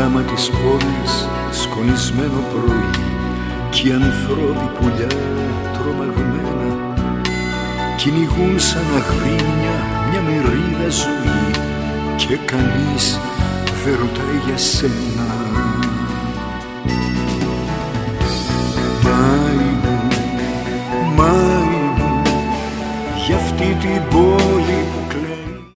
γράμμα της πόλης σκονισμένο πρωί κι οι ανθρώποι πουλιά τρομαγμένα κυνηγούν σαν αγρίμια μια μερίδα ζωή και κανείς δεν ρωτάει για σένα. Μάη μου, για αυτή την πόλη